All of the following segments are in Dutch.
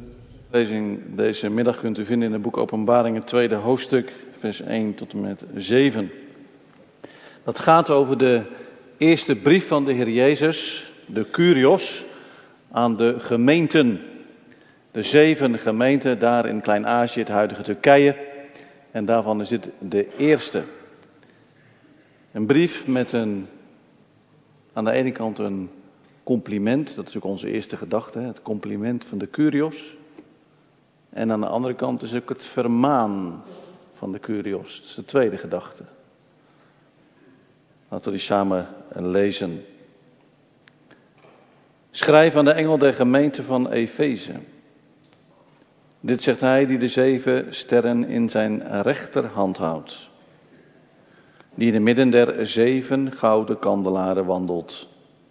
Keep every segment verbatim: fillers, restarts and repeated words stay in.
Lezing deze middag kunt u vinden in het boek Openbaring, het tweede hoofdstuk, vers één tot en met zeven. Dat gaat over de eerste brief van de Heer Jezus, de Kyrios, aan de gemeenten. De zeven gemeenten daar in Klein-Azië, het huidige Turkije. En daarvan is dit de eerste. Een brief met een, aan de ene kant een compliment, dat is ook onze eerste gedachte, het compliment van de Kyrios. En aan de andere kant is ook het vermaan van de Kyrios, dat is de tweede gedachte. Laten we die samen lezen. Schrijf aan de engel der gemeente van Efeze. Dit zegt hij die de zeven sterren in zijn rechterhand houdt. Die in het midden der zeven gouden kandelaren wandelt.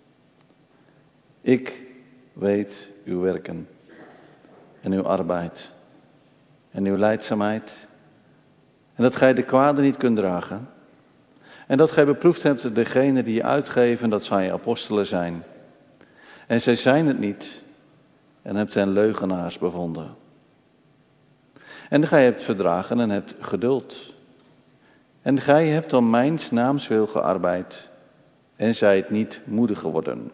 Ik weet uw werken en uw arbeid en uw lijdzaamheid. En dat gij de kwade niet kunt dragen. En dat gij beproefd hebt degene die je uitgeven dat zij apostelen zijn. En zij zijn het niet en hebt hen leugenaars bevonden. En gij hebt verdragen en hebt geduld. En gij hebt om mijns naams wil gearbeid en zijt niet moedig geworden.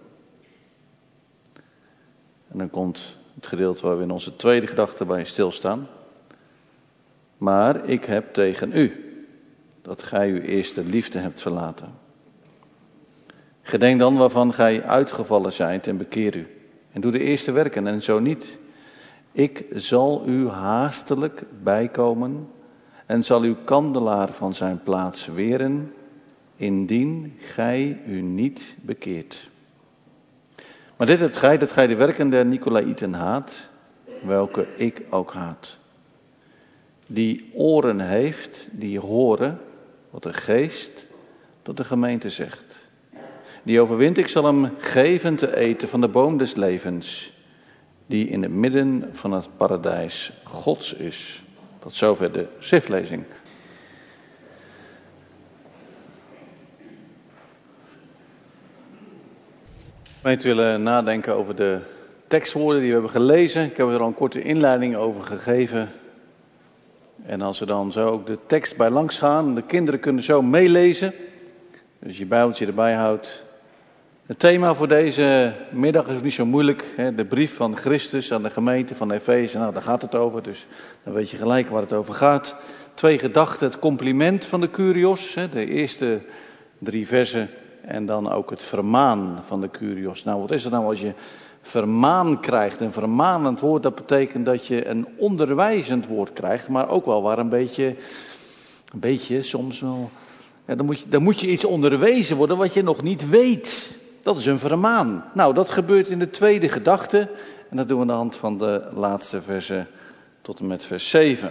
En dan komt het gedeelte waar we in onze tweede gedachte bij stilstaan. Maar ik heb tegen u dat gij uw eerste liefde hebt verlaten. Gedenk dan waarvan gij uitgevallen zijt en bekeer u. En doe de eerste werken en zo niet. Ik zal u haastelijk bijkomen en zal uw kandelaar van zijn plaats weren, indien gij u niet bekeert. Maar dit hebt gij, dat gij de werken der Nicolaïten haat, welke ik ook haat. Die oren heeft, die horen wat de geest tot de gemeente zegt. Die overwint, ik zal hem geven te eten van de boom des levens, die in het midden van het paradijs Gods is. Tot zover de schriftlezing. We willen nadenken over de tekstwoorden die we hebben gelezen. Ik heb er al een korte inleiding over gegeven. En als we dan zo ook de tekst bij langs gaan, de kinderen kunnen zo meelezen. Dus je bijbeltje erbij houdt. Het thema voor deze middag is ook niet zo moeilijk. Hè? De brief van Christus aan de gemeente van Efeze. Nou, daar gaat het over, dus dan weet je gelijk waar het over gaat. Twee gedachten, het compliment van de Kyrios, hè? De eerste drie versen. En dan ook het vermaan van de Kyrios. Nou, wat is het nou als je vermaan krijgt? Een vermanend woord, dat betekent dat je een onderwijzend woord krijgt. Maar ook wel waar een beetje, een beetje soms wel... Ja, dan, moet je, dan moet je iets onderwezen worden wat je nog niet weet. Dat is een vermaan. Nou, dat gebeurt in de tweede gedachte. En dat doen we aan de hand van de laatste versen tot en met vers zeven.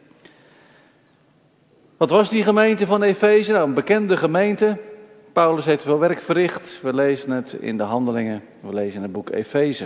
Wat was die gemeente van Efeze? Nou, een bekende gemeente. Paulus heeft veel werk verricht. We lezen het in de Handelingen. We lezen in het boek Efeze.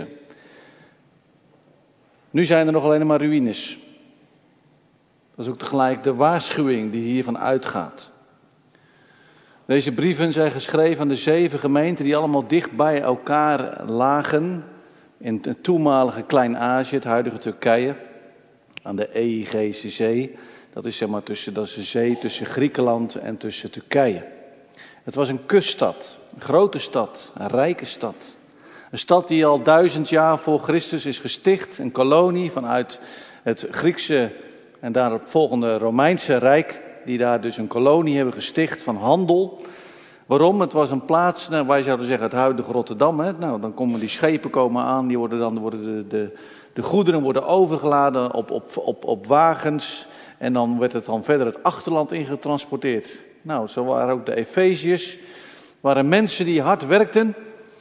Nu zijn er nog alleen maar ruïnes. Dat is ook tegelijk de waarschuwing die hiervan uitgaat. Deze brieven zijn geschreven aan de zeven gemeenten die allemaal dicht bij elkaar lagen. In het toenmalige Klein-Azië, het huidige Turkije. Aan de Egeïsche Zee. Dat is zeg maar tussen, dat is de zee tussen Griekenland en tussen Turkije. Het was een kuststad, een grote stad, een rijke stad. Een stad die al duizend jaar voor Christus is gesticht. Een kolonie vanuit het Griekse en daarop volgende Romeinse Rijk. Die daar dus een kolonie hebben gesticht van handel. Waarom? Het was een plaats, nou, wij zouden zeggen het huidige Rotterdam. Hè? Nou, dan komen die schepen komen aan, die worden dan worden de, de, de goederen worden overgeladen op, op, op, op wagens. En dan werd het dan verder het achterland ingetransporteerd. Nou, zo waren ook de Efeziërs. Waren mensen die hard werkten.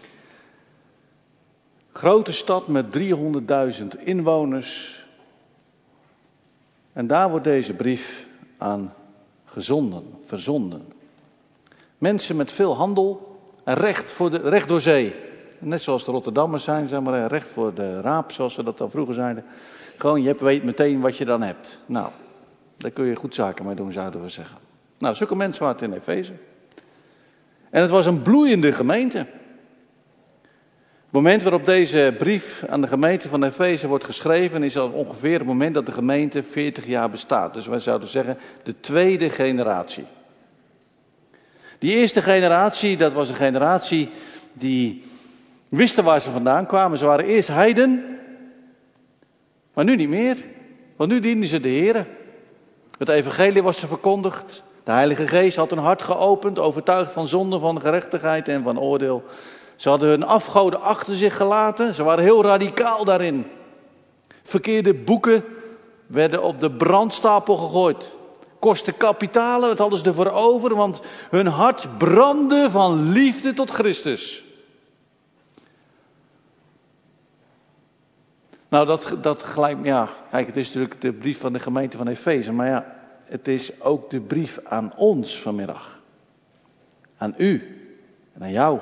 Grote stad met driehonderdduizend inwoners. En daar wordt deze brief aan gezonden, verzonden. Mensen met veel handel en recht, voor de, recht door zee. Net zoals de Rotterdammers zijn, zeg maar, recht voor de raap, zoals ze dat al vroeger zeiden. Gewoon, je weet meteen wat je dan hebt. Nou, daar kun je goed zaken mee doen, zouden we zeggen. Nou, zulke mensen waren het in Efeze. En het was een bloeiende gemeente. Het moment waarop deze brief aan de gemeente van Efeze wordt geschreven is al ongeveer het moment dat de gemeente veertig jaar bestaat. Dus wij zouden zeggen de tweede generatie. Die eerste generatie, dat was een generatie die wisten waar ze vandaan kwamen. Ze waren eerst heiden, maar nu niet meer. Want nu dienden ze de Here. Het evangelie was ze verkondigd. De Heilige Geest had hun hart geopend, overtuigd van zonde, van gerechtigheid en van oordeel. Ze hadden hun afgoden achter zich gelaten. Ze waren heel radicaal daarin. Verkeerde boeken werden op de brandstapel gegooid. Kosten kapitalen, wat hadden ze ervoor over, want hun hart brandde van liefde tot Christus. Nou, dat, dat gelijk, ja, kijk, het is natuurlijk de brief van de gemeente van Efeze, maar ja, het is ook de brief aan ons vanmiddag. Aan u en aan jou.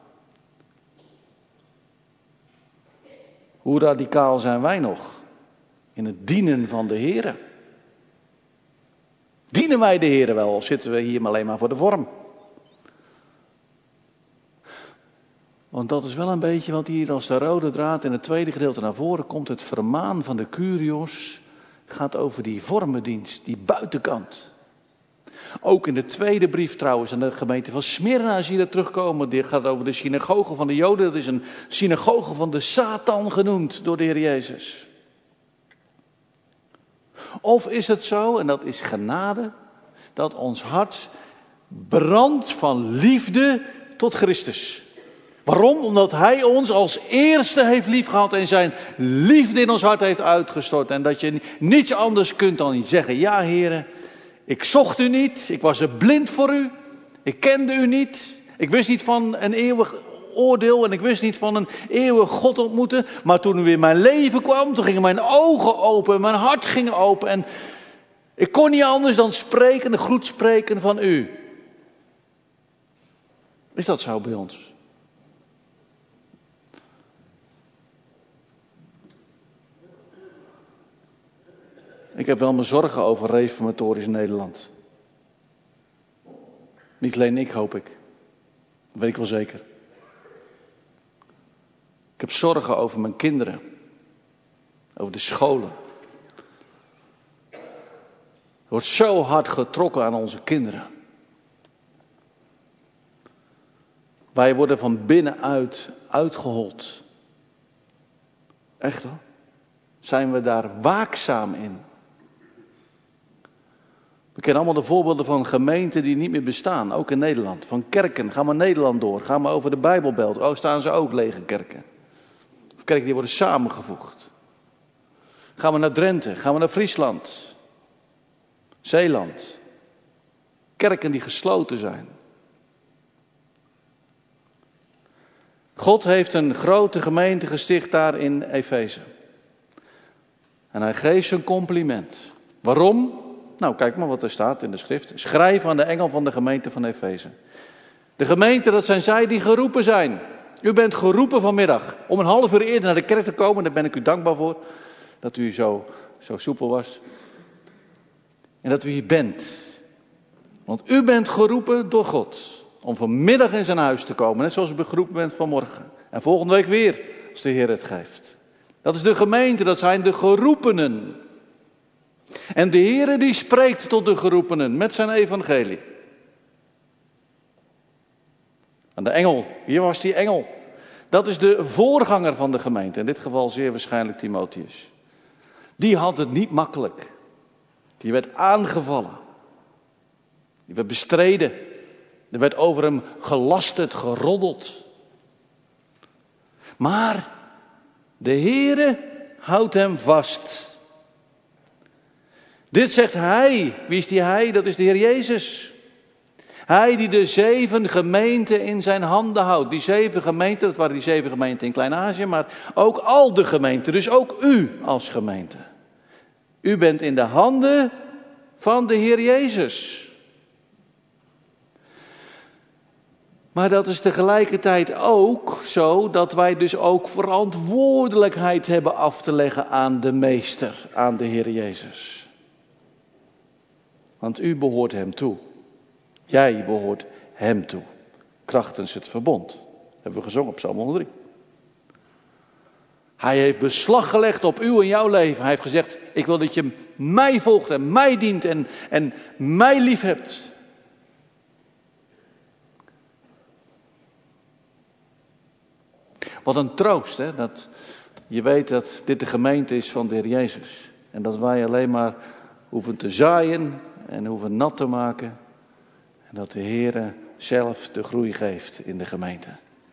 Hoe radicaal zijn wij nog in het dienen van de Here? Dienen wij de Here wel, of zitten we hier maar alleen maar voor de vorm? Want dat is wel een beetje wat hier als de rode draad in het tweede gedeelte naar voren komt. Het vermaan van de Kyrios gaat over die vormendienst, die buitenkant. Ook in de tweede brief trouwens aan de gemeente van Smyrna zie je dat terugkomen. Die gaat over de synagoge van de Joden. Dat is een synagoge van de Satan genoemd door de Heer Jezus. Of is het zo, en dat is genade, dat ons hart brandt van liefde tot Christus. Waarom? Omdat Hij ons als eerste heeft liefgehad en zijn liefde in ons hart heeft uitgestort. En dat je niets anders kunt dan zeggen, ja Heere, ik zocht u niet, ik was er blind voor u, ik kende u niet, ik wist niet van een eeuwig oordeel en ik wist niet van een eeuwig God ontmoeten. Maar toen u in mijn leven kwam, toen gingen mijn ogen open, mijn hart ging open en ik kon niet anders dan spreken, de groet spreken van u. Is dat zo bij ons? Ik heb wel mijn zorgen over reformatorisch Nederland. Niet alleen ik, hoop ik. Dat weet ik wel zeker. Ik heb zorgen over mijn kinderen. Over de scholen. Er wordt zo hard getrokken aan onze kinderen. Wij worden van binnenuit uitgehold. Echt hoor. Zijn we daar waakzaam in? We kennen allemaal de voorbeelden van gemeenten die niet meer bestaan, ook in Nederland. Van kerken, ga maar Nederland door, ga maar over de Bijbelbelt. Oh, staan ze ook lege kerken. Of kerken die worden samengevoegd. Gaan we naar Drenthe, gaan we naar Friesland. Zeeland. Kerken die gesloten zijn. God heeft een grote gemeente gesticht daar in Efeze. En hij geeft een compliment. Waarom? Nou, kijk maar wat er staat in de schrift. Schrijf aan de engel van de gemeente van Efeze. De gemeente, dat zijn zij die geroepen zijn. U bent geroepen vanmiddag om een half uur eerder naar de kerk te komen. Daar ben ik u dankbaar voor. Dat u zo, zo soepel was. En dat u hier bent. Want u bent geroepen door God. Om vanmiddag in zijn huis te komen. Net zoals u geroepen bent vanmorgen. En volgende week weer, als de Heer het geeft. Dat is de gemeente, dat zijn de geroepenen. En de Heere die spreekt tot de geroepenen met zijn evangelie. En de engel, hier was die engel. Dat is de voorganger van de gemeente. In dit geval zeer waarschijnlijk Timotheus. Die had het niet makkelijk. Die werd aangevallen. Die werd bestreden. Er werd over hem gelasterd, geroddeld. Maar de Heere houdt hem vast. Dit zegt hij. Wie is die hij? Dat is de Heer Jezus. Hij die de zeven gemeenten in zijn handen houdt. Die zeven gemeenten, dat waren die zeven gemeenten in Klein-Azië, maar ook al de gemeenten. Dus ook u als gemeente. U bent in de handen van de Heer Jezus. Maar dat is tegelijkertijd ook zo dat wij dus ook verantwoordelijkheid hebben af te leggen aan de Meester, aan de Heer Jezus. Want u behoort hem toe. Jij behoort hem toe. Krachtens het verbond. Dat hebben we gezongen op Psalm honderddrie. Hij heeft beslag gelegd op uw en jouw leven. Hij heeft gezegd, ik wil dat je mij volgt en mij dient en, en mij lief hebt. Wat een troost, hè? Dat je weet dat dit de gemeente is van de Heer Jezus. En dat wij alleen maar hoeven te zaaien en hoeven nat te maken. En dat de Heer zelf de groei geeft in de gemeente.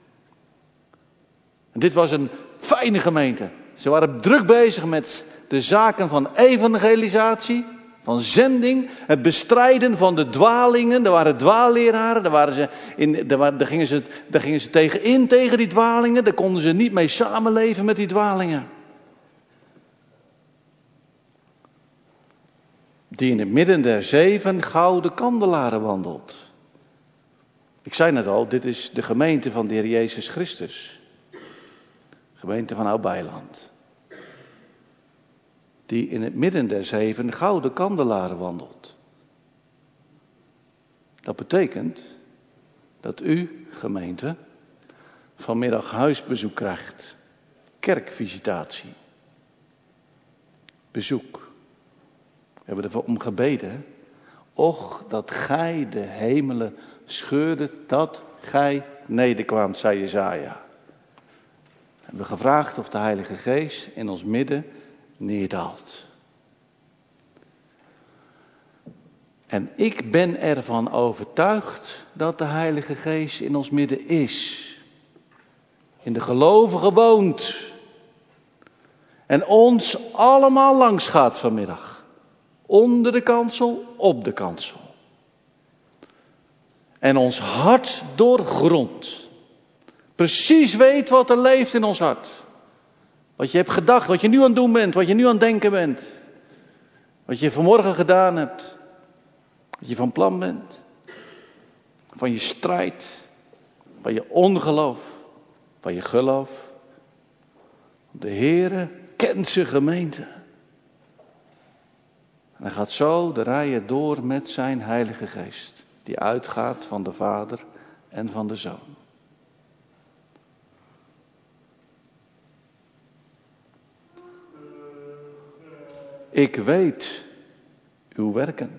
En dit was een fijne gemeente. Ze waren druk bezig met de zaken van evangelisatie, van zending, het bestrijden van de dwalingen. Er waren dwaalleraren, daar, waren ze in, daar, waren, daar, gingen ze, daar gingen ze tegen in, tegen die dwalingen. Daar konden ze niet mee samenleven met die dwalingen. Die in het midden der zeven gouden kandelaren wandelt. Ik zei net al, dit is de gemeente van de Heer Jezus Christus. Gemeente van Oud-Beiland. Die in het midden der zeven gouden kandelaren wandelt. Dat betekent dat u, gemeente, vanmiddag huisbezoek krijgt. Kerkvisitatie. Bezoek. We hebben ervoor om gebeden. Och, dat gij de hemelen scheurdet, dat gij nederkwaamt, zei Jesaja. We hebben gevraagd of de Heilige Geest in ons midden neerdaalt. En ik ben ervan overtuigd dat de Heilige Geest in ons midden is. In de gelovigen woont. En ons allemaal langs gaat vanmiddag. Onder de kansel, op de kansel. En ons hart doorgrondt. Precies weet wat er leeft in ons hart. Wat je hebt gedacht, wat je nu aan het doen bent, wat je nu aan het denken bent. Wat je vanmorgen gedaan hebt. Wat je van plan bent. Van je strijd. Van je ongeloof. Van je geloof. De Heere kent zijn gemeente. En hij gaat zo de rijen door met zijn Heilige Geest. Die uitgaat van de Vader en van de Zoon. Ik weet uw werken.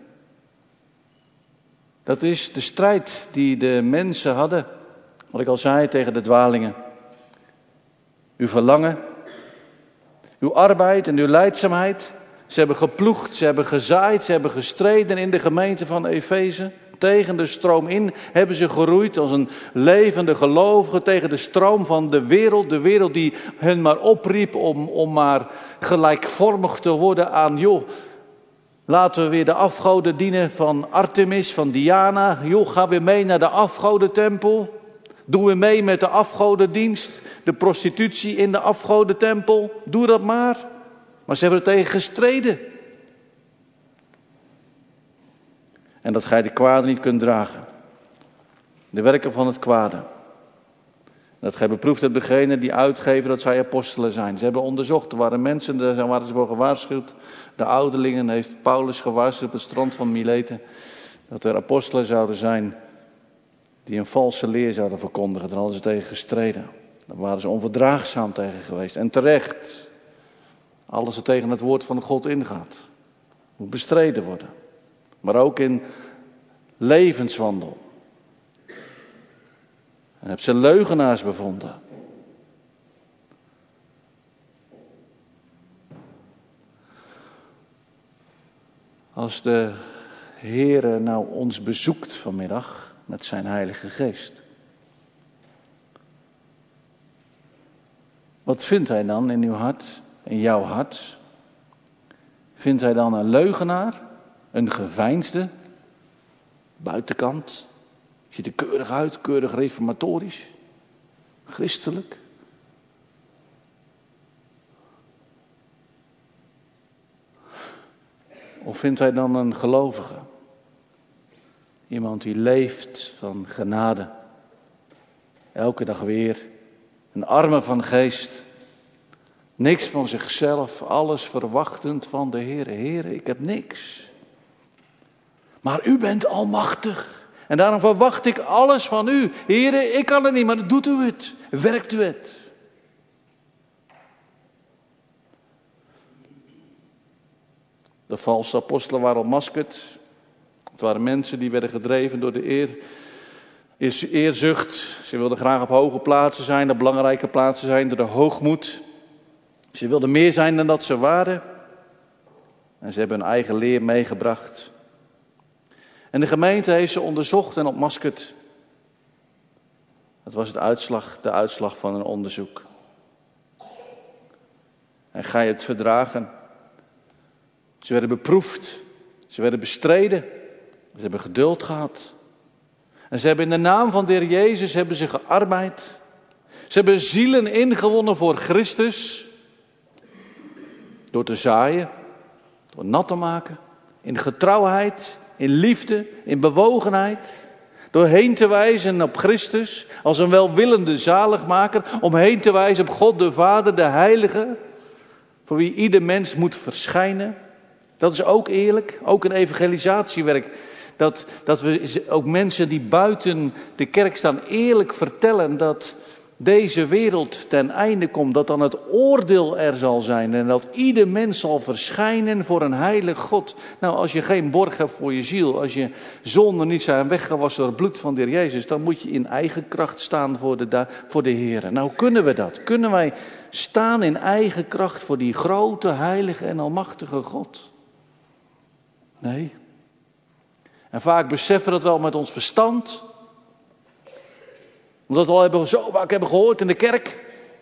Dat is de strijd die de mensen hadden. Wat ik al zei tegen de dwalingen. Uw verlangen. Uw arbeid en uw lijdzaamheid. Ze hebben geploegd, ze hebben gezaaid, ze hebben gestreden in de gemeente van Efeze. Tegen de stroom in hebben ze geroeid als een levende gelovige tegen de stroom van de wereld. De wereld die hen maar opriep om, om maar gelijkvormig te worden aan, joh, laten we weer de afgoden dienen van Artemis, van Diana. Joh, ga weer mee naar de afgodentempel. Doe weer mee met de afgodendienst, de prostitutie in de afgodentempel. Doe dat maar. Maar ze hebben er tegen gestreden. En dat gij de kwade niet kunt dragen. De werken van het kwade. Dat gij beproefd hebt degene die uitgeven dat zij apostelen zijn. Ze hebben onderzocht, er waren mensen, daar waren ze voor gewaarschuwd. De ouderlingen heeft Paulus gewaarschuwd op het strand van Mileten. Dat er apostelen zouden zijn die een valse leer zouden verkondigen. Daar hadden ze tegen gestreden. Daar waren ze onverdraagzaam tegen geweest. En terecht. Alles wat tegen het woord van God ingaat. Moet bestreden worden. Maar ook in levenswandel. En heb ze leugenaars bevonden. Als de Heere nou ons bezoekt vanmiddag met zijn Heilige Geest. Wat vindt hij dan in uw hart, in jouw hart? Vindt hij dan een leugenaar? Een geveinsde? Buitenkant? Ziet er keurig uit, keurig reformatorisch? Christelijk? Of vindt hij dan een gelovige? Iemand die leeft van genade. Elke dag weer. Een arme van geest. Niks van zichzelf. Alles verwachtend van de Heere. Heere, ik heb niks. Maar u bent almachtig. En daarom verwacht ik alles van u. Heere, ik kan het niet, maar doet u het. Werkt u het. De valse apostelen waren ontmaskerd. Het waren mensen die werden gedreven door de eer, eerzucht. Ze wilden graag op hoge plaatsen zijn, op belangrijke plaatsen zijn, door de hoogmoed. Ze wilden meer zijn dan dat ze waren. En ze hebben hun eigen leer meegebracht. En de gemeente heeft ze onderzocht en ontmaskerd. Dat was het uitslag, de uitslag van een onderzoek. En ga je het verdragen? Ze werden beproefd. Ze werden bestreden. Ze hebben geduld gehad. En ze hebben in de naam van de Heer Jezus hebben ze gearbeid. Ze hebben zielen ingewonnen voor Christus. Door te zaaien. Door nat te maken. In getrouwheid. In liefde. In bewogenheid. Door heen te wijzen op Christus. Als een welwillende zaligmaker. Om heen te wijzen op God de Vader, de Heilige. Voor wie ieder mens moet verschijnen. Dat is ook eerlijk. Ook een evangelisatiewerk. Dat, dat we ook mensen die buiten de kerk staan eerlijk vertellen dat deze wereld ten einde komt. Dat dan het oordeel er zal zijn. En dat ieder mens zal verschijnen voor een heilig God. Nou, als je geen borg hebt voor je ziel. Als je zonden niet zijn weggewassen door het bloed van de Heer Jezus. Dan moet je in eigen kracht staan voor de, voor de Heer. Nou, kunnen we dat? Kunnen wij staan in eigen kracht voor die grote, heilige en almachtige God? Nee. En vaak beseffen we dat wel met ons verstand. Omdat we al hebben, zo vaak hebben gehoord in de kerk.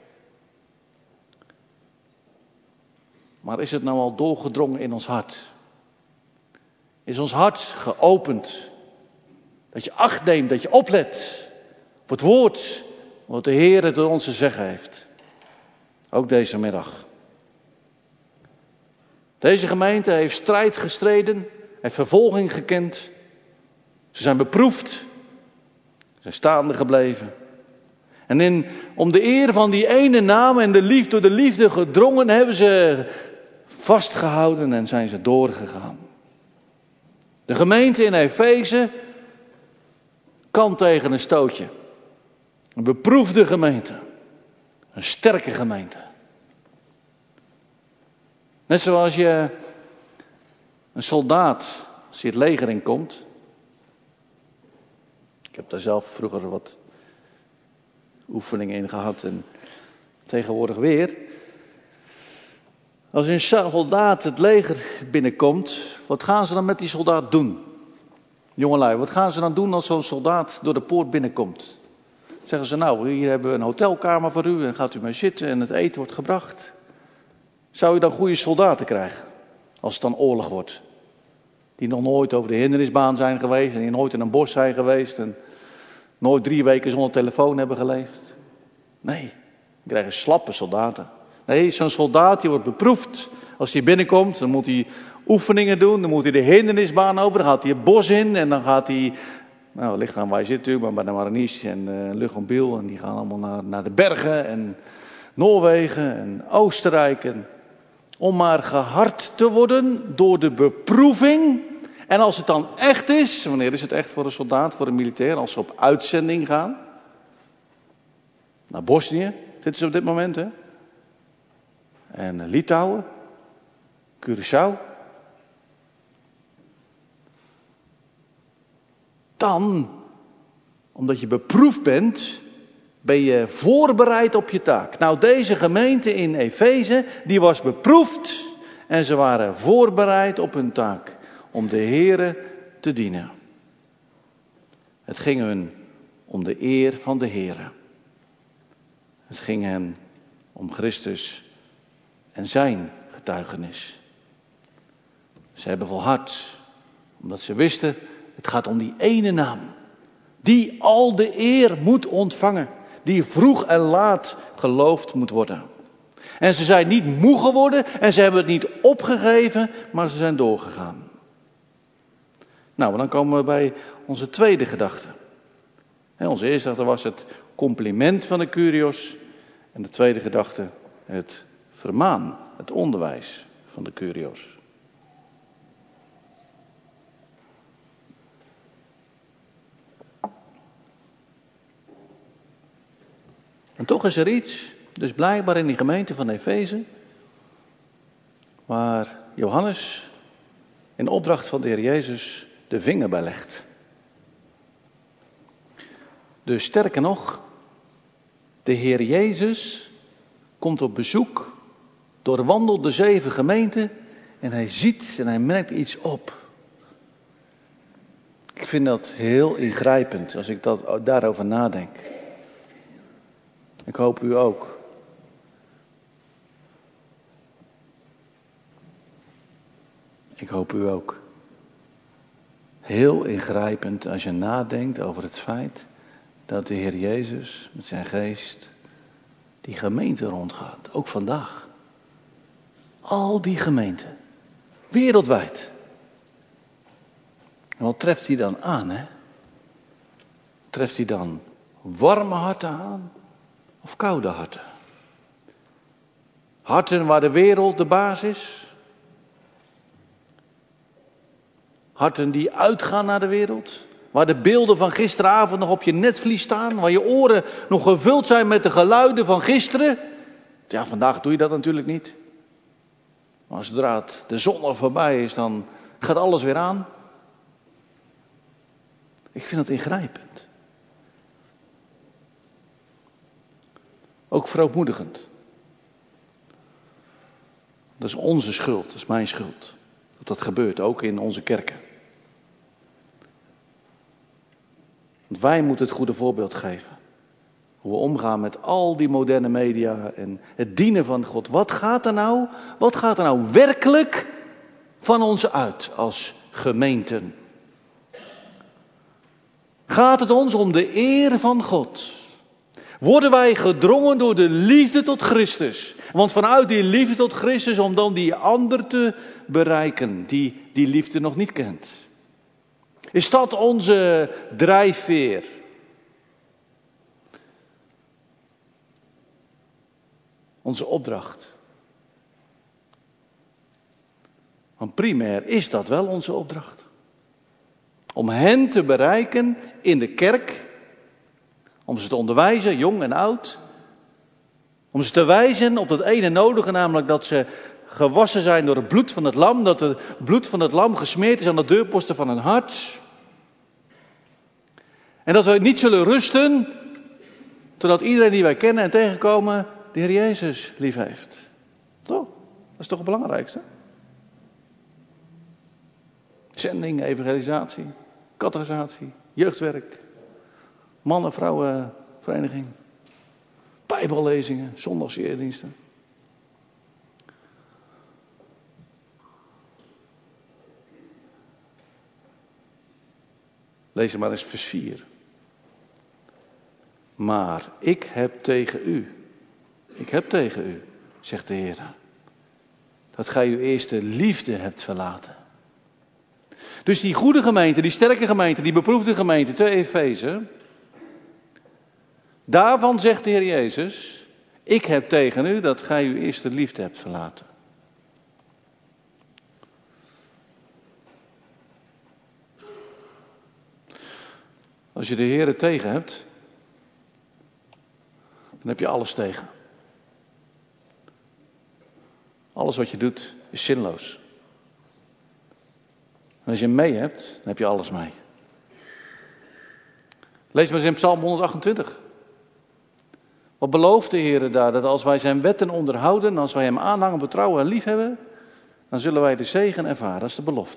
Maar is het nou al doorgedrongen in ons hart? Is ons hart geopend? Dat je acht neemt, dat je oplet op het woord wat de Heer het door ons te zeggen heeft. Ook deze middag. Deze gemeente heeft strijd gestreden, heeft vervolging gekend. Ze zijn beproefd. Ze zijn staande gebleven. En in, om de eer van die ene naam en de liefde door de liefde gedrongen hebben ze vastgehouden en zijn ze doorgegaan. De gemeente in Efeze kan tegen een stootje. Een beproefde gemeente. Een sterke gemeente. Net zoals je een soldaat, als hij het leger in komt. Ik heb daar zelf vroeger wat oefeningen in gehad en tegenwoordig weer. Als een soldaat het leger binnenkomt, wat gaan ze dan met die soldaat doen? Jongelui, wat gaan ze dan doen als zo'n soldaat door de poort binnenkomt? Zeggen ze, nou, hier hebben we een hotelkamer voor u en gaat u maar zitten en het eten wordt gebracht. Zou je dan goede soldaten krijgen, als het dan oorlog wordt? Die nog nooit over de hindernisbaan zijn geweest en die nooit in een bos zijn geweest en nooit drie weken zonder telefoon hebben geleefd. Nee, die krijgen slappe soldaten. Nee, zo'n soldaat die wordt beproefd. Als hij binnenkomt, dan moet hij oefeningen doen, dan moet hij de hindernisbaan over, dan gaat hij het bos in en dan gaat hij, nou, ligt aan waar je zit natuurlijk, maar bij de Mariniche en uh, Lugonbiel en die gaan allemaal naar, naar de bergen en Noorwegen en Oostenrijk en om maar gehard te worden door de beproeving. En als het dan echt is, wanneer is het echt voor een soldaat, voor een militair, als ze op uitzending gaan. Naar Bosnië, zitten ze op dit moment, hè. En Litouwen, Curaçao. Dan, omdat je beproefd bent, ben je voorbereid op je taak. Nou, deze gemeente in Efeze, die was beproefd en ze waren voorbereid op hun taak. Om de Heere te dienen. Het ging hun om de eer van de Heere. Het ging hen om Christus en zijn getuigenis. Ze hebben volhard, omdat ze wisten, het gaat om die ene naam. Die al de eer moet ontvangen. Die vroeg en laat geloofd moet worden. En ze zijn niet moe geworden en ze hebben het niet opgegeven, maar ze zijn doorgegaan. Nou, dan komen we bij onze tweede gedachte. He, onze eerste gedachte was het compliment van de Kyrios. En de tweede gedachte het vermaan, het onderwijs van de Kyrios. En toch is er iets, dus blijkbaar in die gemeente van Efeze, waar Johannes in opdracht van de Heer Jezus de vinger bij legt. Dus sterker nog, de Heer Jezus komt op bezoek, doorwandelt de zeven gemeenten en hij ziet en hij merkt iets op. Ik vind dat heel ingrijpend als ik dat, daarover nadenk. Ik hoop u ook. Ik hoop u ook. Heel ingrijpend als je nadenkt over het feit dat de Heer Jezus met zijn geest die gemeente rondgaat. Ook vandaag. Al die gemeenten. Wereldwijd. En wat treft hij dan aan, hè? Treft hij dan warme harten aan of koude harten? Harten waar de wereld de baas is? Harten die uitgaan naar de wereld? Waar de beelden van gisteravond nog op je netvlies staan? Waar je oren nog gevuld zijn met de geluiden van gisteren? Ja, vandaag doe je dat natuurlijk niet. Maar zodra het de zon al voorbij is, dan gaat alles weer aan. Ik vind het ingrijpend. Ook verootmoedigend. Dat is onze schuld, dat is mijn schuld. Dat dat gebeurt, ook in onze kerken. Want wij moeten het goede voorbeeld geven. Hoe we omgaan met al die moderne media en het dienen van God. Wat gaat er nou, wat gaat er nou werkelijk van ons uit als gemeenten? Gaat het ons om de eer van God? Worden wij gedrongen door de liefde tot Christus? Want vanuit die liefde tot Christus om dan die ander te bereiken die die liefde nog niet kent. Is dat onze drijfveer? Onze opdracht? Want primair is dat wel onze opdracht. Om hen te bereiken in de kerk. Om ze te onderwijzen, jong en oud. Om ze te wijzen op dat ene nodige, namelijk dat ze gewassen zijn door het bloed van het lam. Dat het bloed van het lam gesmeerd is aan de deurposten van hun hart. En dat we niet zullen rusten, totdat iedereen die wij kennen en tegenkomen, de Heer Jezus lief heeft. Toch? Dat is toch het belangrijkste? Zending, evangelisatie, catechisatie, jeugdwerk, mannen, vrouwen, vereniging, bijbellezingen, zondagseerdiensten. Lees maar eens vers vier. Maar ik heb tegen u, ik heb tegen u, zegt de Heer, dat gij uw eerste liefde hebt verlaten. Dus die goede gemeente, die sterke gemeente, die beproefde gemeente te Efeze, daarvan zegt de Heer Jezus, ik heb tegen u dat gij uw eerste liefde hebt verlaten. Als je de Heer tegen hebt, dan heb je alles tegen. Alles wat je doet is zinloos. En als je hem mee hebt, dan heb je alles mee. Lees maar eens in Psalm honderdachtentwintig. Wat belooft de Heer daar? Dat als wij zijn wetten onderhouden, als wij hem aanhangen, betrouwen en lief hebben, dan zullen wij de zegen ervaren. Dat is de belofte.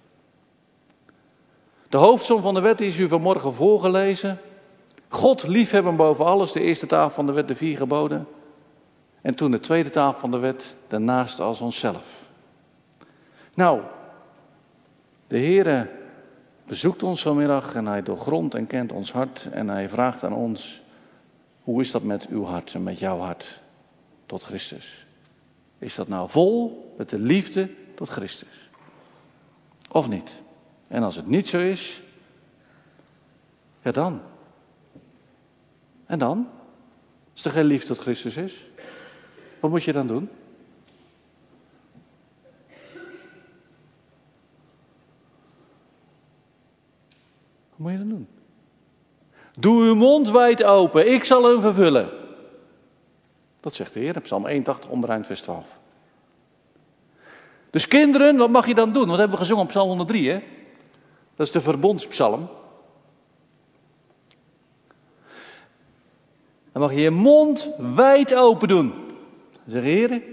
De hoofdsom van de wet is u vanmorgen voorgelezen. God liefhebben boven alles, de eerste tafel van de wet, de vier geboden. En toen de tweede tafel van de wet, de naaste als onszelf. Nou, de Heere bezoekt ons vanmiddag en hij doorgrondt en kent ons hart. En hij vraagt aan ons, hoe is dat met uw hart en met jouw hart tot Christus? Is dat nou vol met de liefde tot Christus? Of niet? En als het niet zo is, ja dan. En dan? Als er geen liefde tot Christus is, wat moet je dan doen? Wat moet je dan doen? Doe uw mond wijd open, ik zal hem vervullen. Dat zegt de Heer in Psalm eenentachtig, ondereind vers twaalf. Dus kinderen, wat mag je dan doen? Wat hebben we gezongen op Psalm honderddrie, hè? Dat is de verbondspsalm. Dan mag je je mond wijd open doen. Zeg, Heer,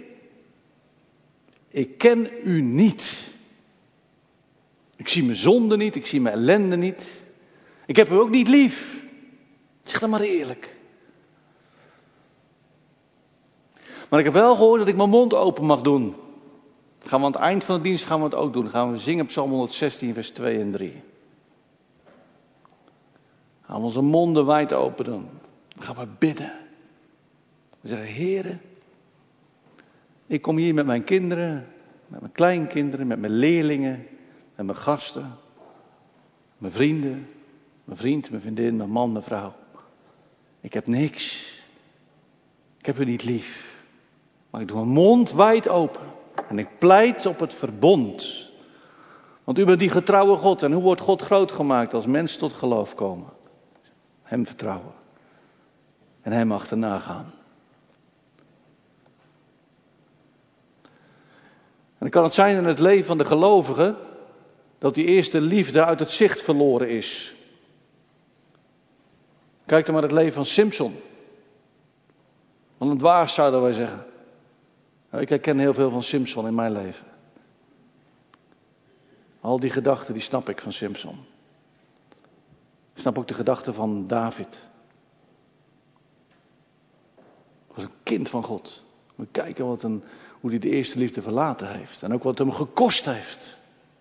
ik ken u niet. Ik zie mijn zonde niet, ik zie mijn ellende niet. Ik heb u ook niet lief. Zeg dan maar eerlijk. Maar ik heb wel gehoord dat ik mijn mond open mag doen. Gaan we aan het eind van de dienst gaan we het ook doen. Dan gaan we zingen Psalm honderdzestien vers twee en drie. Gaan we onze monden wijd open doen. Dan gaan we bidden. We zeggen, Heere, ik kom hier met mijn kinderen, met mijn kleinkinderen, met mijn leerlingen, met mijn gasten, mijn vrienden, mijn vriend, mijn vriendin, mijn man, mijn vrouw. Ik heb niks. Ik heb u niet lief. Maar ik doe mijn mond wijd open. En ik pleit op het verbond. Want u bent die getrouwe God. En hoe wordt God groot gemaakt als mensen tot geloof komen? Hem vertrouwen. En hem achterna gaan. En dan kan het zijn in het leven van de gelovigen dat die eerste liefde uit het zicht verloren is. Kijk dan maar het leven van Simson. Van een dwaas zouden wij zeggen. Nou, ik herken heel veel van Simson in mijn leven. Al die gedachten die snap ik van Simson. Ik snap ook de gedachten van David. Hij was een kind van God. We kijken wat een, hoe hij de eerste liefde verlaten heeft. En ook wat het hem gekost heeft.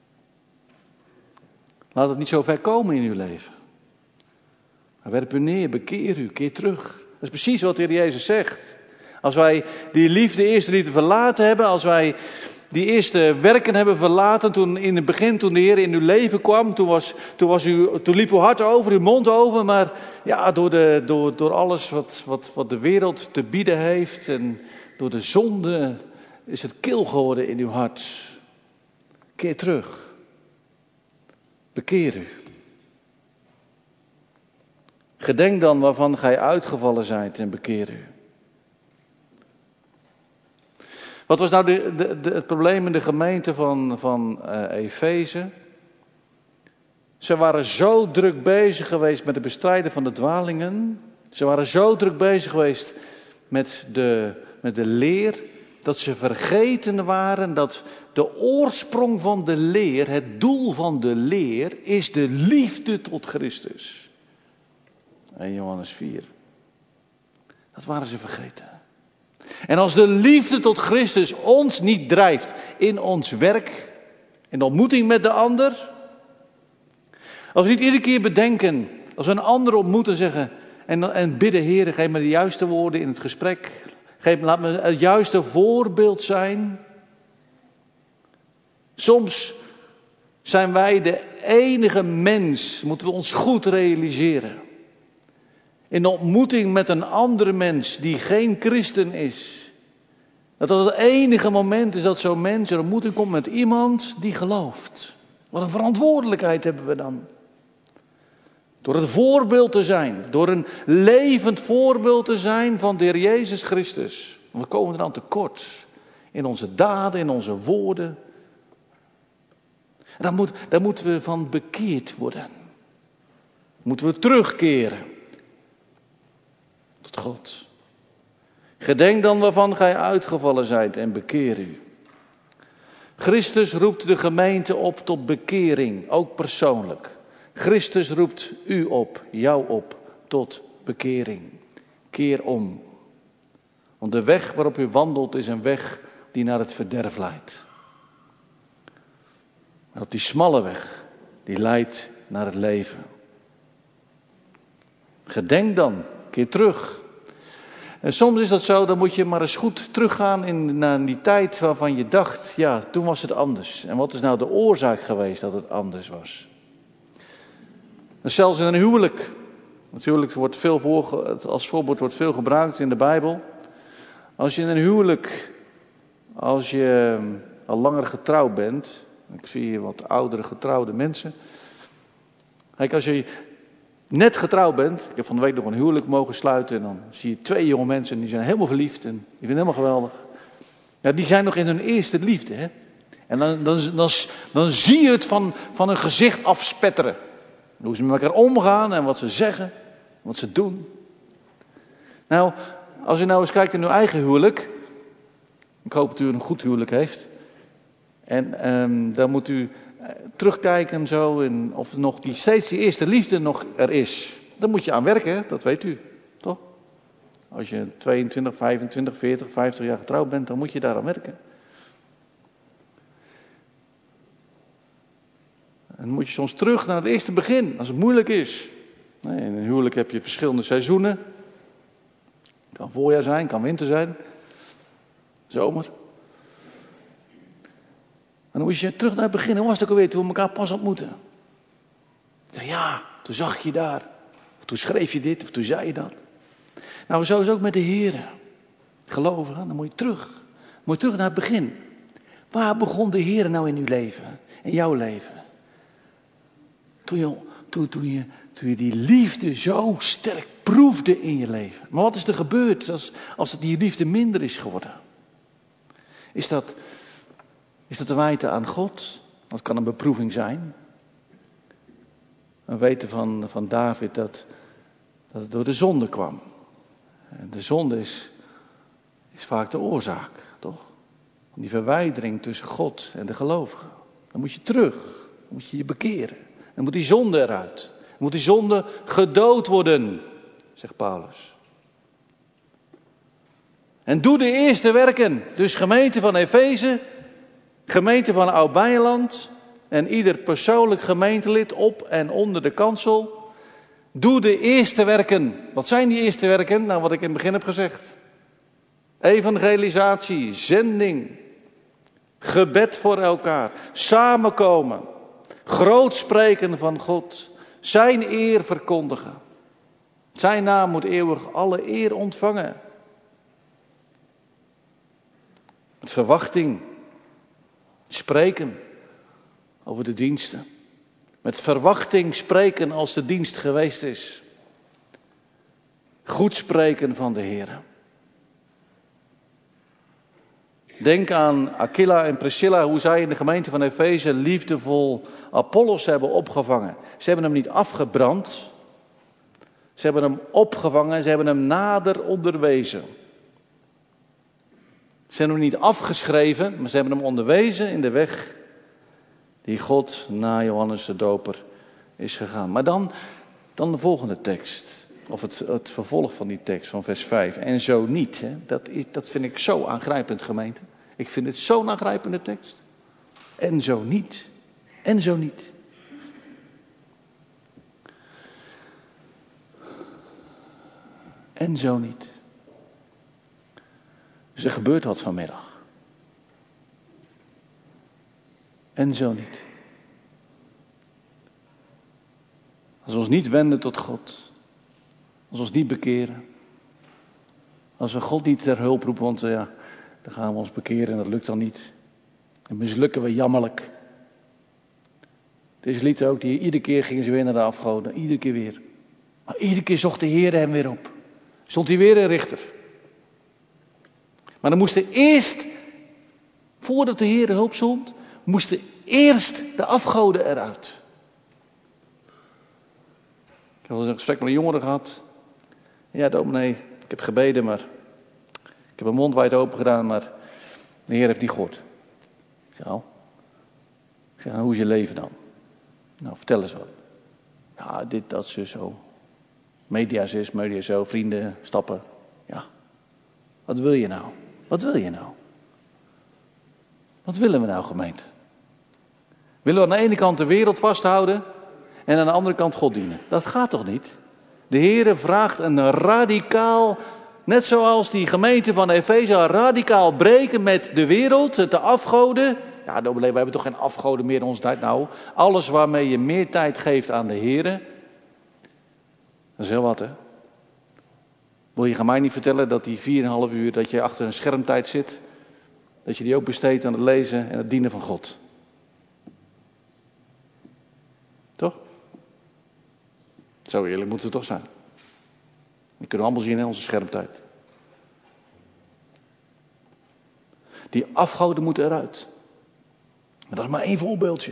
Laat het niet zo ver komen in uw leven. Maar werp u neer, bekeer u, keer terug. Dat is precies wat de Heer Jezus zegt. Als wij die liefde, eerste liefde verlaten hebben, als wij die eerste werken hebben verlaten, toen in het begin, toen de Heer in uw leven kwam, toen, was, toen, was u, toen liep uw hart over, uw mond over, maar ja, door, de, door, door alles wat, wat, wat de wereld te bieden heeft en door de zonde is het kil geworden in uw hart. Keer terug. Bekeer u. Gedenk dan waarvan gij uitgevallen zijt en bekeer u. Wat was nou de, de, de, het probleem in de gemeente van, van uh, Efeze? Ze waren zo druk bezig geweest met het bestrijden van de dwalingen. Ze waren zo druk bezig geweest met de, met de leer, dat ze vergeten waren dat de oorsprong van de leer, het doel van de leer, is de liefde tot Christus. In Johannes vier. Dat waren ze vergeten. En als de liefde tot Christus ons niet drijft in ons werk, in de ontmoeting met de ander. Als we niet iedere keer bedenken, als we een ander ontmoeten zeggen en, en bidden, Heer, geef me de juiste woorden in het gesprek. Geef, laat me het juiste voorbeeld zijn. Soms zijn wij de enige mens, moeten we ons goed realiseren. In de ontmoeting met een andere mens die geen christen is. Dat dat het enige moment is dat zo'n mens in ontmoeting komt met iemand die gelooft. Wat een verantwoordelijkheid hebben we dan. Door het voorbeeld te zijn. Door een levend voorbeeld te zijn van de Heer Jezus Christus. We komen er dan tekort. In onze daden, in onze woorden. Daar, moet, daar moeten we van bekeerd worden. Moeten we terugkeren. Tot God. Gedenk dan waarvan gij uitgevallen zijt en bekeer u. Christus roept de gemeente op tot bekering, ook persoonlijk. Christus roept u op, jou op, tot bekering. Keer om. Want de weg waarop u wandelt is een weg die naar het verderf leidt. Maar op die smalle weg, die leidt naar het leven. Gedenk dan, keer terug. En soms is dat zo, dan moet je maar eens goed teruggaan in, naar die tijd waarvan je dacht, ja, toen was het anders. En wat is nou de oorzaak geweest dat het anders was? En zelfs in een huwelijk. Natuurlijk wordt veel voor, als voorbeeld wordt veel gebruikt in de Bijbel. Als je in een huwelijk, als je al langer getrouwd bent, ik zie hier wat oudere getrouwde mensen. Kijk, als je net getrouwd bent, ik heb van de week nog een huwelijk mogen sluiten en dan zie je twee jonge mensen en die zijn helemaal verliefd en die vinden het helemaal geweldig. Ja, die zijn nog in hun eerste liefde, hè. En dan, dan, dan, dan zie je het van, van hun gezicht afspetteren. Hoe ze met elkaar omgaan en wat ze zeggen, wat ze doen. Nou, als u nou eens kijkt in uw eigen huwelijk. Ik hoop dat u een goed huwelijk heeft. En um, dan moet u terugkijken en zo. En of nog die, steeds die eerste liefde nog er is. Daar moet je aan werken, dat weet u. Toch? Als je tweeëntwintig, vijfentwintig, veertig, vijftig jaar getrouwd bent, dan moet je daaraan werken. En dan moet je soms terug naar het eerste begin, als het moeilijk is. Nee, in een huwelijk heb je verschillende seizoenen. Het kan voorjaar zijn, kan winter zijn. Zomer. En dan moet je terug naar het begin. Hoe was het ook alweer toen we elkaar pas ontmoetten? Ja, toen zag ik je daar. Of toen schreef je dit, of toen zei je dat. Nou, zo is het ook met de Heer. Gelovigen, dan moet je terug. Dan moet je terug naar het begin. Waar begon de Heer nou in uw leven? In jouw leven? Toen je, toen, toen, je, toen je die liefde zo sterk proefde in je leven. Maar wat is er gebeurd als, als die liefde minder is geworden? Is dat, is dat te wijten aan God? Dat kan een beproeving zijn. We weten van, van David dat, dat het door de zonde kwam. En de zonde is, is vaak de oorzaak, toch? Die verwijdering tussen God en de gelovigen. Dan moet je terug. Dan moet je je bekeren. Dan moet die zonde eruit. Dan moet die zonde gedood worden, zegt Paulus. En doe de eerste werken. Dus gemeente van Efeze, gemeente van Oud-Beierland en ieder persoonlijk gemeentelid op en onder de kansel. Doe de eerste werken. Wat zijn die eerste werken? Nou, wat ik in het begin heb gezegd. Evangelisatie, zending, gebed voor elkaar, samenkomen, groot spreken van God, zijn eer verkondigen. Zijn naam moet eeuwig alle eer ontvangen. Met verwachting spreken over de diensten. Met verwachting spreken als de dienst geweest is. Goed spreken van de Heer. Denk aan Aquila en Priscilla, hoe zij in de gemeente van Efeze liefdevol Apollos hebben opgevangen. Ze hebben hem niet afgebrand. Ze hebben hem opgevangen en ze hebben hem nader onderwezen. Ze hebben hem niet afgeschreven, maar ze hebben hem onderwezen in de weg die God na Johannes de Doper is gegaan. Maar dan, dan de volgende tekst. Of het, het vervolg van die tekst van vers vijf. En zo niet. Hè? Dat, is, dat vind ik zo aangrijpend, gemeente. Ik vind het zo'n aangrijpende tekst. En zo niet. En zo niet. En zo niet. Dus er gebeurt wat vanmiddag. En zo niet. Als we ons niet wenden tot God. Als we ons niet bekeren. Als we God niet ter hulp roepen, want ja, dan gaan we ons bekeren en dat lukt dan niet. Dan mislukken we jammerlijk. Deze lied ook, die, iedere keer gingen ze weer naar de afgoden. Iedere keer weer. Maar iedere keer zocht de Heer hem weer op. Stond hij weer een richter. Maar dan moest er eerst, voordat de Heer hulp zond, moesten eerst de afgoden eruit. Ik heb wel eens een gesprek met een jongere gehad. Ja, dominee, ik heb gebeden, maar ik heb mijn mond wijd open gedaan, maar de Heer heeft niet gehoord. Ik zeg, oh. Ik zeg, hoe is je leven dan? Nou, vertel eens wat. Ja, dit, dat, zo, zo. Media is, media zo, vrienden, stappen. Ja. Wat wil je nou? Wat wil je nou? Wat willen we nou, gemeente? Willen we aan de ene kant de wereld vasthouden en aan de andere kant God dienen? Dat gaat toch niet? De Heere vraagt een radicaal, net zoals die gemeente van Efeze, radicaal breken met de wereld, de afgoden. Ja, dominee, we hebben toch geen afgoden meer in onze tijd. Nou, alles waarmee je meer tijd geeft aan de Heere, dat is heel wat, hè? Wil je mij niet vertellen dat die vier en een half uur dat je achter een schermtijd zit, dat je die ook besteedt aan het lezen en het dienen van God? Toch? Zo eerlijk moet het toch zijn. Die kunnen we allemaal zien in onze schermtijd. Die afgoden moeten eruit. Maar dat is maar één voorbeeldje.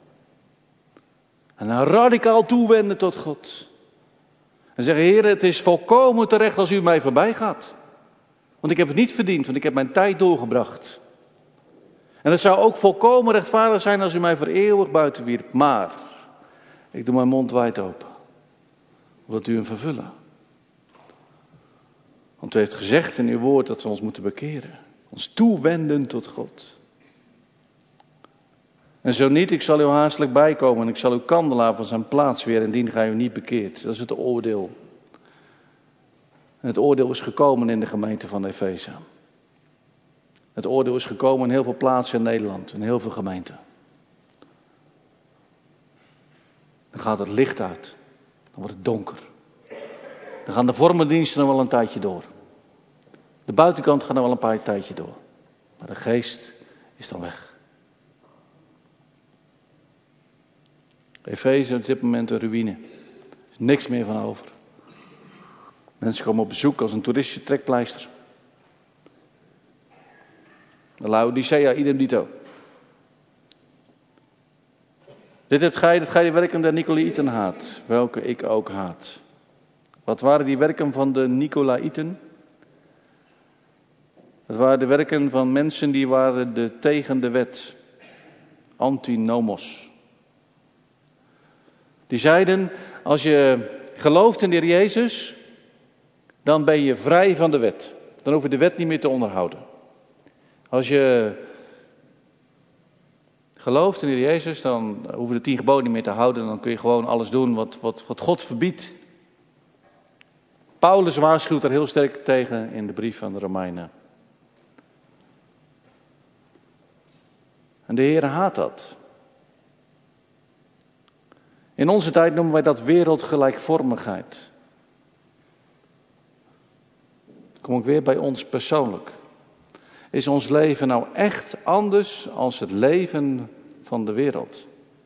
En dan radicaal toewenden tot God. En zeggen, Heer, het is volkomen terecht als u mij voorbij gaat. Want ik heb het niet verdiend, want ik heb mijn tijd doorgebracht. En het zou ook volkomen rechtvaardig zijn als u mij voor eeuwig buiten wierp. Maar ik doe mijn mond wijd open. Omdat u hem vervullen. Want u heeft gezegd in uw woord dat we ons moeten bekeren. Ons toewenden tot God. En zo niet, ik zal u haastelijk bijkomen en ik zal uw kandelaar van zijn plaats weer indien gij u niet bekeert. Dat is het oordeel. En het oordeel is gekomen in de gemeente van Efeze. Het oordeel is gekomen in heel veel plaatsen in Nederland, in heel veel gemeenten. Dan gaat het licht uit, dan wordt het donker. Dan gaan de vormendiensten nog wel een tijdje door. De buitenkant gaat nog wel een paar tijdje door. Maar de geest is dan weg. Efeze is op dit moment een ruïne. Er is niks meer van over. Mensen komen op bezoek als een toeristische trekpleister. De Laodicea, idem dito. Dit hebt gij, dat gij de werken der Nicolaïten haat, welke ik ook haat. Wat waren die werken van de Nicolaïten? Het waren de werken van mensen die waren de, tegen de wet. Antinomos. Die zeiden, als je gelooft in de Heer Jezus, dan ben je vrij van de wet. Dan hoef je de wet niet meer te onderhouden. Als je gelooft in de Heer Jezus, dan hoef je de tien geboden niet meer te houden. Dan kun je gewoon alles doen wat, wat, wat God verbiedt. Paulus waarschuwt daar heel sterk tegen in de brief aan de Romeinen. En de Heer haat dat. In onze tijd noemen wij dat wereldgelijkvormigheid. Dan kom ik weer bij ons persoonlijk. Is ons leven nou echt anders als het leven van de wereld?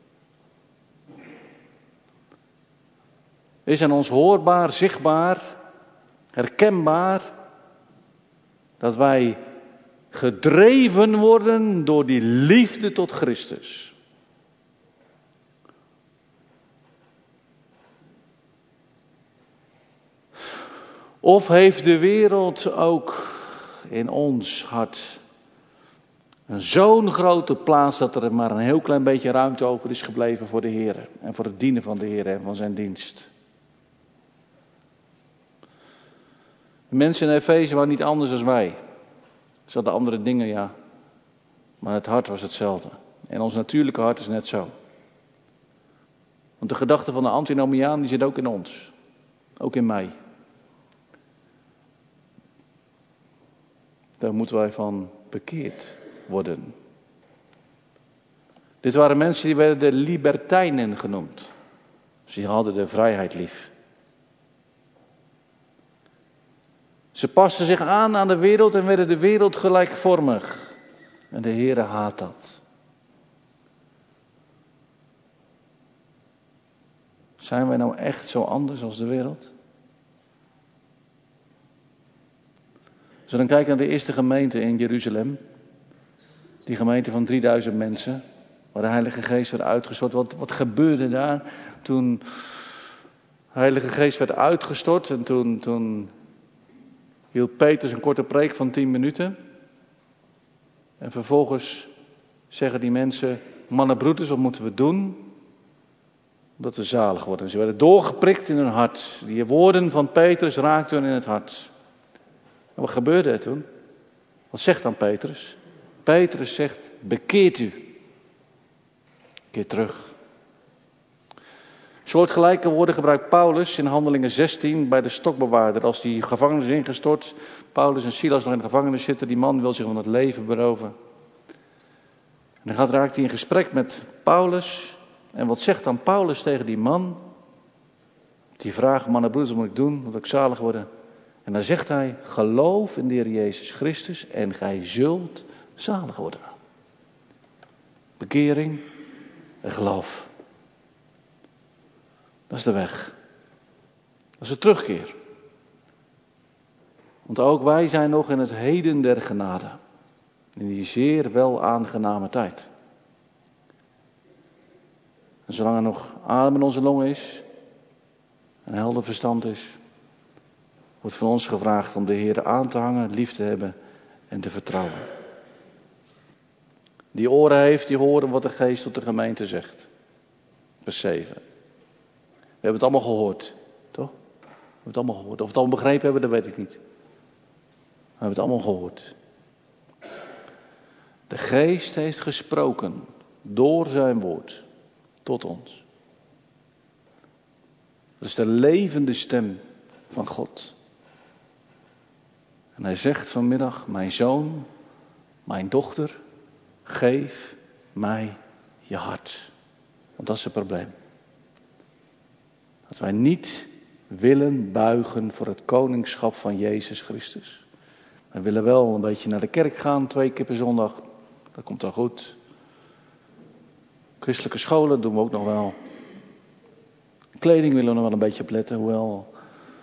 Is aan ons hoorbaar, zichtbaar, herkenbaar dat wij gedreven worden door die liefde tot Christus? Of heeft de wereld ook in ons hart een zo'n grote plaats dat er maar een heel klein beetje ruimte over is gebleven voor de Heer en voor het dienen van de Heer en van zijn dienst? De mensen in Efeze waren niet anders dan wij. Ze hadden andere dingen, ja, maar het hart was hetzelfde. En ons natuurlijke hart is net zo. Want de gedachte van de antinomiaan die zit ook in ons, ook in mij. Daar moeten wij van bekeerd worden. Dit waren mensen die werden de libertijnen genoemd. Ze hadden de vrijheid lief. Ze pasten zich aan aan de wereld en werden de wereld gelijkvormig. En de Heere haat dat. Zijn wij nou echt zo anders als de wereld? Als we dan kijken naar de eerste gemeente in Jeruzalem. Die gemeente van drieduizend mensen. Waar de Heilige Geest werd uitgestort. Wat, wat gebeurde daar toen de Heilige Geest werd uitgestort? En toen, toen hield Petrus een korte preek van tien minuten. En vervolgens zeggen die mensen: mannen, broeders, wat moeten we doen? Omdat we zalig worden. Ze werden doorgeprikt in hun hart. Die woorden van Petrus raakten hun in het hart. En wat gebeurde er toen? Wat zegt dan Petrus? Petrus zegt: bekeert u. Keer terug. Soortgelijke woorden gebruikt Paulus in Handelingen zestien bij de stokbewaarder. Als die gevangenis is ingestort, Paulus en Silas nog in de gevangenis zitten, die man wil zich van het leven beroven. En dan gaat, raakt hij in gesprek met Paulus. En wat zegt dan Paulus tegen die man? Die vraagt: mannen, broeders, wat moet ik doen? Moet ik zalig worden? En dan zegt hij: geloof in de Heer Jezus Christus en gij zult zalig worden. Bekering en geloof. Dat is de weg. Dat is de terugkeer. Want ook wij zijn nog in het heden der genade. In die zeer wel aangename tijd. En zolang er nog adem in onze longen is, en helder verstand is, wordt van ons gevraagd om de Heer aan te hangen, lief te hebben en te vertrouwen. Die oren heeft, die horen wat de Geest tot de gemeente zegt. Vers zeven. We hebben het allemaal gehoord, toch? We hebben het allemaal gehoord. Of we het allemaal begrepen hebben, dat weet ik niet. We hebben het allemaal gehoord. De Geest heeft gesproken door zijn woord tot ons. Dat is de levende stem van God. En hij zegt vanmiddag, mijn zoon, mijn dochter, geef mij je hart. Want dat is het probleem. Dat wij niet willen buigen voor het koningschap van Jezus Christus. Wij willen wel een beetje naar de kerk gaan, twee keer per zondag. Dat komt dan goed. Christelijke scholen doen we ook nog wel. Kleding willen we nog wel een beetje op letten, hoewel.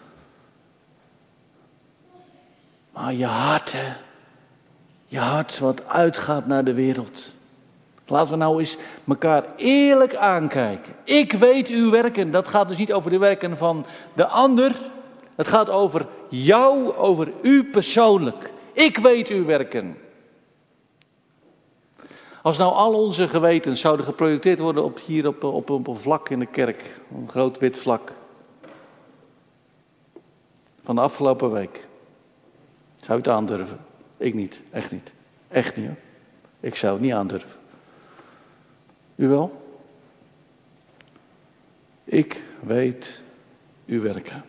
Maar je hart, hè. Je hart wat uitgaat naar de wereld. Laten we nou eens elkaar eerlijk aankijken. Ik weet uw werken. Dat gaat dus niet over de werken van de ander. Het gaat over jou, over u persoonlijk. Ik weet uw werken. Als nou al onze gewetens zouden geprojecteerd worden op, hier op, op, op een vlak in de kerk. Een groot wit vlak. Van de afgelopen week. Zou je het aandurven? Ik niet. Echt niet. Echt niet hoor. Ik zou het niet aandurven. U wel? Ik weet uw werken.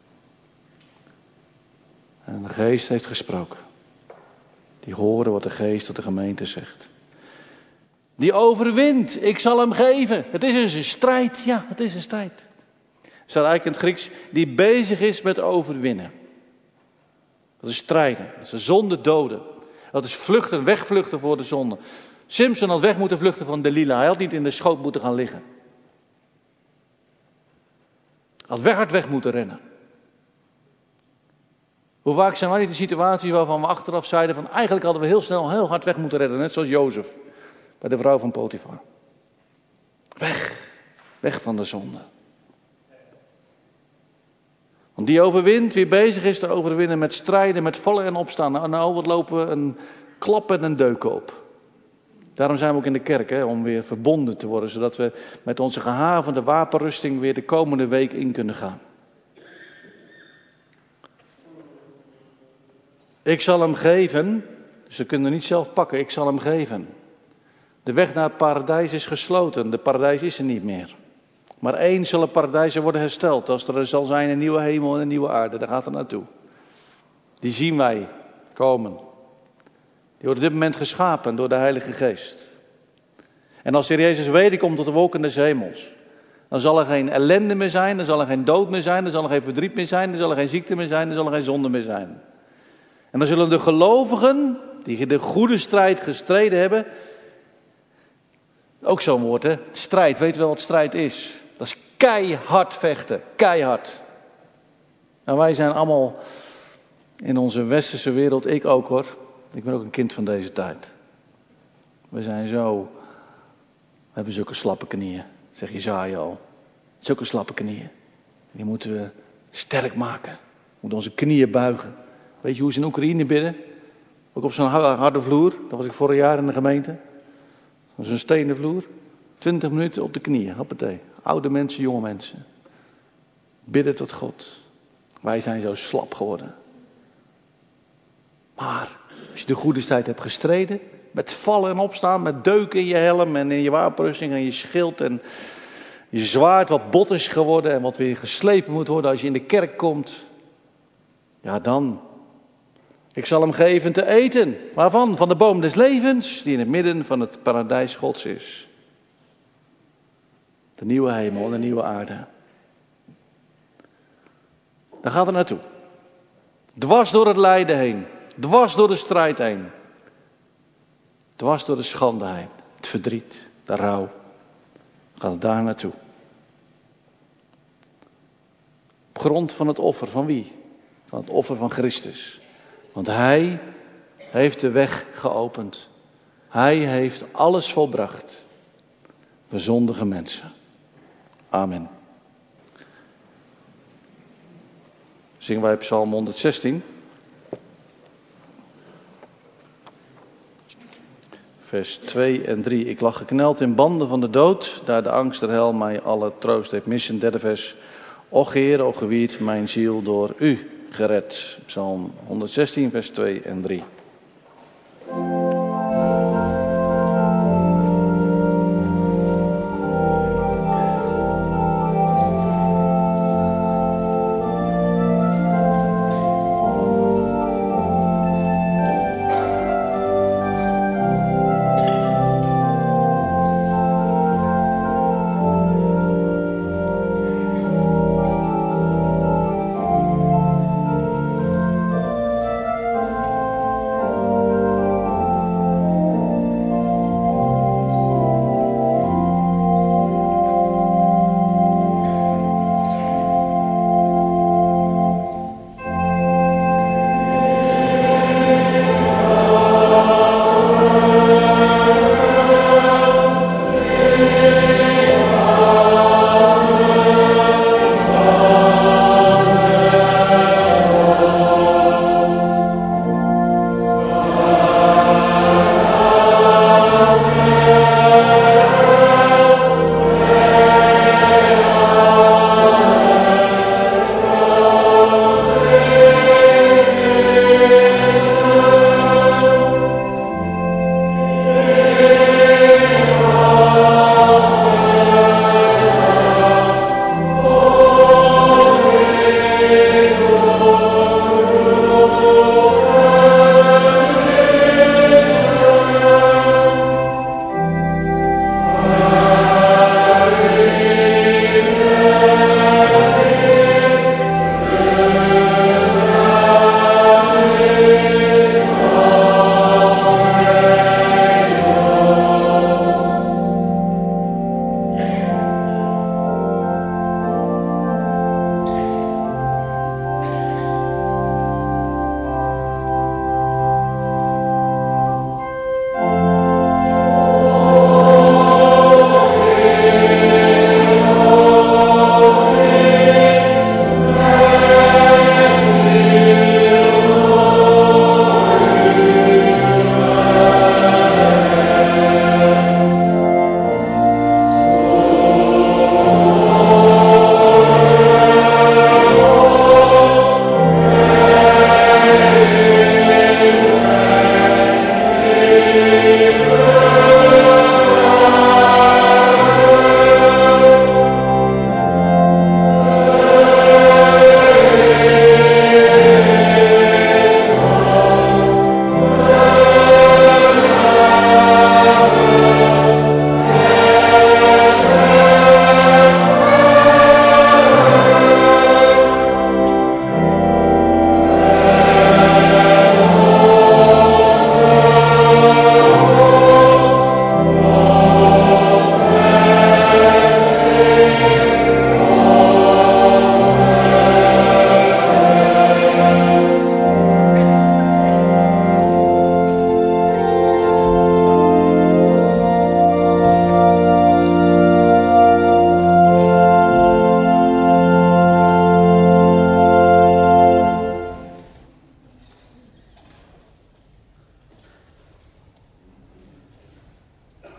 En de Geest heeft gesproken. Die horen wat de Geest tot de gemeente zegt. Die overwint. Ik zal hem geven. Het is dus een strijd. Ja, het is een strijd. Er staat eigenlijk in het Grieks. Die bezig is met overwinnen. Dat is strijden. Dat is de zonde doden. Dat is vluchten, wegvluchten voor de zonde. Simson had weg moeten vluchten van Delila. Hij had niet in de schoot moeten gaan liggen. Hij had weg hard weg moeten rennen. Hoe vaak zijn wij niet in situaties waarvan we achteraf zeiden van eigenlijk hadden we heel snel heel hard weg moeten rennen. Net zoals Jozef bij de vrouw van Potifar. Weg. Weg van de zonde. Want die overwint, wie bezig is te overwinnen met strijden, met vallen en opstaan. Nou, nou wat lopen we een klap en een deuk op. Daarom zijn we ook in de kerk, hè, om weer verbonden te worden. Zodat we met onze gehavende wapenrusting weer de komende week in kunnen gaan. Ik zal hem geven, dus we kunnen hem niet zelf pakken, ik zal hem geven. De weg naar het paradijs is gesloten, de paradijs is er niet meer. Maar één zal het paradijs worden hersteld, als er zal zijn een nieuwe hemel en een nieuwe aarde, daar gaat het naartoe. Die zien wij komen. Die wordt op dit moment geschapen door de Heilige Geest. En als de Heer Jezus wederkomt tot de wolken des hemels, dan zal er geen ellende meer zijn, dan zal er geen dood meer zijn, dan zal er geen verdriet meer zijn, dan zal er geen ziekte meer zijn, dan zal er geen zonde meer zijn. En dan zullen de gelovigen, die de goede strijd gestreden hebben, ook zo'n woord hè, strijd, weet je wel wat strijd is? Dat is keihard vechten, keihard. Nou, wij zijn allemaal in onze westerse wereld, ik ook hoor. Ik ben ook een kind van deze tijd. We zijn zo, we hebben zulke slappe knieën, zeg Jesaja al. Zulke slappe knieën. Die moeten we sterk maken. We moeten onze knieën buigen. Weet je hoe ze in Oekraïne bidden? Ook op zo'n harde vloer. Dat was ik vorig jaar in de gemeente. Dat was een stenen vloer. Twintig minuten op de knieën. Hoppatee. Oude mensen, jonge mensen. Bidden tot God. Wij zijn zo slap geworden. Maar als je de goede strijd hebt gestreden. Met vallen en opstaan. Met deuken in je helm en in je wapenrusting en je schild. En je zwaard wat bot is geworden. En wat weer geslepen moet worden als je in de kerk komt. Ja dan. Ik zal hem geven te eten. Waarvan? Van de boom des levens. Die in het midden van het paradijs Gods is. De nieuwe hemel en de nieuwe aarde. Daar gaat het naartoe. Dwars door het lijden heen. Dwars door de strijd heen. Dwars door de schande heen. Het verdriet. De rouw. Gaat het daar naartoe. Op grond van het offer van wie? Van het offer van Christus. Want hij heeft de weg geopend. Hij heeft alles volbracht. Voor zondige mensen. Amen. Zingen wij Psalm honderdzestien. Vers twee en drie. Ik lag gekneld in banden van de dood, daar de angst der hel mij alle troost heeft missen. Derde vers. Och Heer, och gewierd mijn ziel door u gered. Psalm honderdzestien, vers twee en drie.